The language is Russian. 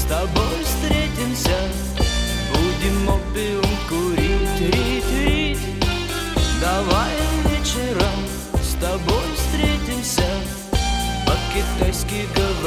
с тобой встретимся, будем опиум курить, рить. Давай вечером с тобой встретимся, по-китайски говорить.